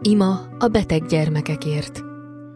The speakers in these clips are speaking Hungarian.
Ima a beteg gyermekekért.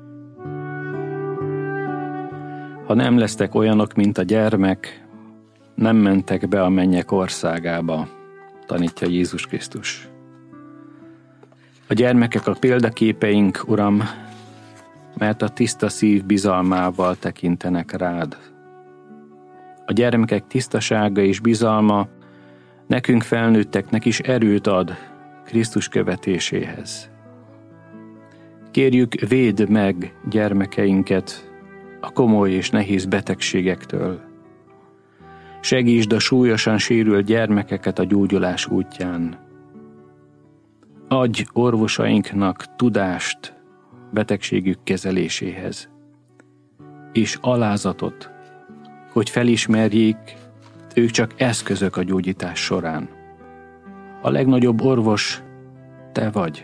Ha nem lesztek olyanok, mint a gyermek, nem mentek be a mennyek országába, tanítja Jézus Krisztus. A gyermekek a példaképeink, Uram, mert a tiszta szív bizalmával tekintenek rád. A gyermekek tisztasága és bizalma nekünk felnőtteknek is erőt ad Krisztus követéséhez. Kérjük, védd meg gyermekeinket a komoly és nehéz betegségektől. Segítsd a súlyosan sérült gyermekeket a gyógyulás útján. Adj orvosainknak tudást betegségük kezeléséhez, és alázatot, hogy felismerjék, ők csak eszközök a gyógyítás során. A legnagyobb orvos te vagy.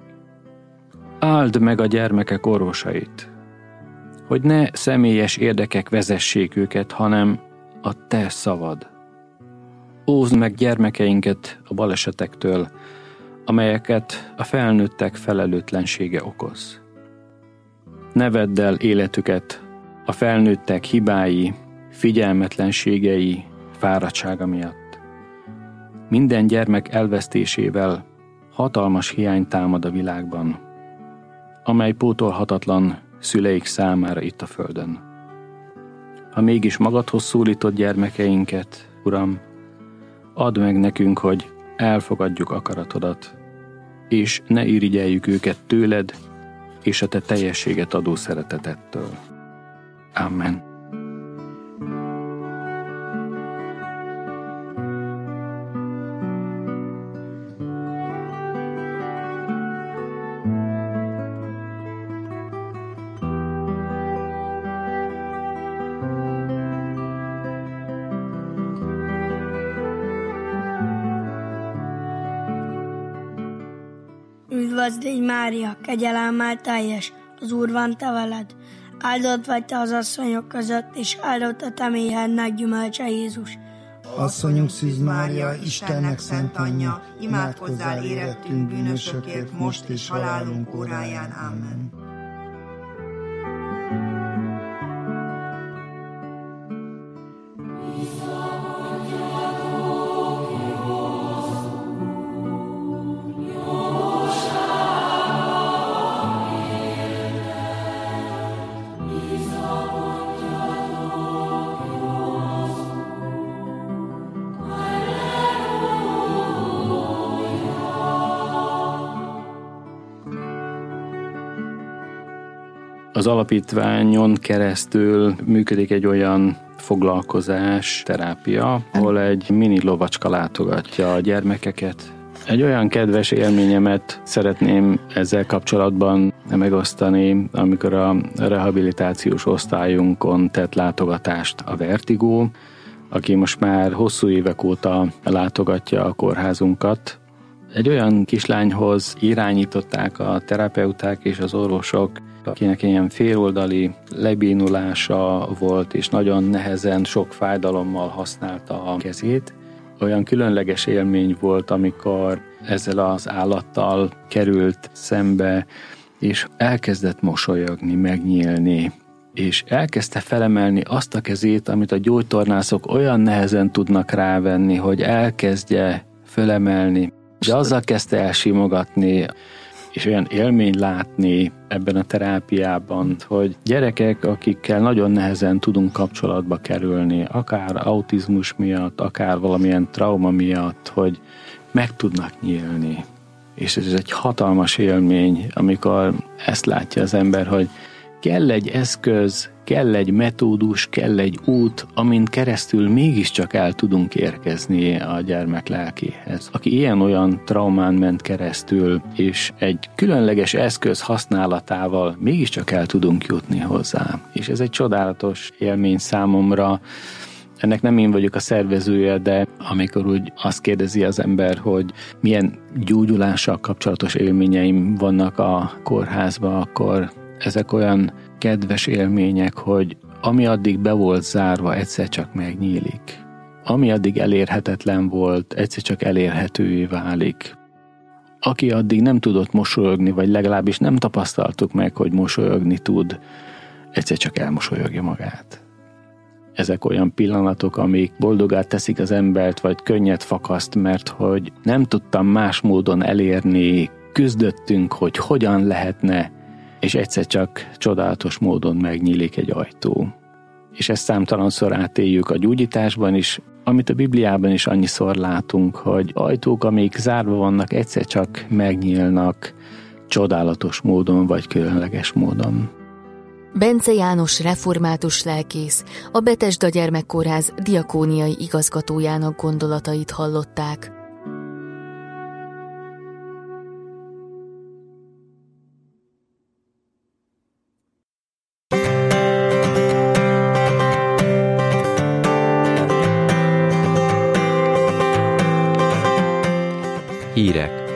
Áld meg a gyermekek orvosait, hogy ne személyes érdekek vezessék őket, hanem a te szavad. Óvd meg gyermekeinket a balesetektől, amelyeket a felnőttek felelőtlensége okoz. Ne vedd el életüket a felnőttek hibái, figyelmetlenségei, fáradtsága miatt. Minden gyermek elvesztésével hatalmas hiány támad a világban, amely pótolhatatlan szüleik számára itt a földön. Ha mégis magadhoz szólítod gyermekeinket, Uram, add meg nekünk, hogy elfogadjuk akaratodat, és ne irigyeljük őket tőled és a te teljességet adó szeretetettől. Amen. Üdvözl légy, Mária, kegyelemmel teljes, az Úr van te veled. Áldott vagy te az asszonyok között, és áldott a te méhednek gyümölcse, Jézus. Asszonyunk Szűz Mária, Istennek szent anyja, imádkozzál érettünk bűnösökért, most és halálunk óráján. Amen. Az alapítványon keresztül működik egy olyan foglalkozás, terápia, ahol egy mini lovacska látogatja a gyermekeket. Egy olyan kedves élményemet szeretném ezzel kapcsolatban megosztani, amikor a rehabilitációs osztályunkon tett látogatást a Vertigo, aki most már hosszú évek óta látogatja a kórházunkat. Egy olyan kislányhoz irányították a terapeuták és az orvosok, akinek ilyen féloldali lebénulása volt, és nagyon nehezen, sok fájdalommal használta a kezét. Olyan különleges élmény volt, amikor ezzel az állattal került szembe, és elkezdett mosolyogni, megnyílni, és elkezdte felemelni azt a kezét, amit a gyógytornászok olyan nehezen tudnak rávenni, hogy elkezdje fölemelni. És azzal kezdte el simogatni, és olyan élmény látni ebben a terápiában, hogy gyerekek, akikkel nagyon nehezen tudunk kapcsolatba kerülni, akár autizmus miatt, akár valamilyen trauma miatt, hogy meg tudnak nyílni. És ez egy hatalmas élmény, amikor ezt látja az ember, hogy kell egy eszköz, kell egy metódus, kell egy út, amin keresztül mégiscsak el tudunk érkezni a gyermek lelkéhez. Aki ilyen-olyan traumán ment keresztül, és egy különleges eszköz használatával mégiscsak el tudunk jutni hozzá. És ez egy csodálatos élmény számomra. Ennek nem én vagyok a szervezője, de amikor úgy azt kérdezi az ember, hogy milyen gyógyulással kapcsolatos élményeim vannak a kórházban, akkor ezek olyan kedves élmények, hogy ami addig be volt zárva, egyszer csak megnyílik. Ami addig elérhetetlen volt, egyszer csak elérhetővé válik. aki addig nem tudott mosolyogni, vagy legalábbis nem tapasztaltuk meg, hogy mosolyogni tud, egyszer csak elmosolyogja magát. Ezek olyan pillanatok, amik boldogát teszik az embert, vagy könnyet fakaszt, mert hogy nem tudtam más módon elérni, küzdöttünk, hogy hogyan lehetne, és egyszer csak csodálatos módon megnyílik egy ajtó. És ezt számtalanszor átéljük a gyógyításban is, amit a Bibliában is annyiszor látunk, hogy ajtók, amik zárva vannak, egyszer csak megnyílnak csodálatos módon, vagy különleges módon. Bence János református lelkész, a Betesda Gyermekkórház diakóniai igazgatójának gondolatait hallották. Hírek.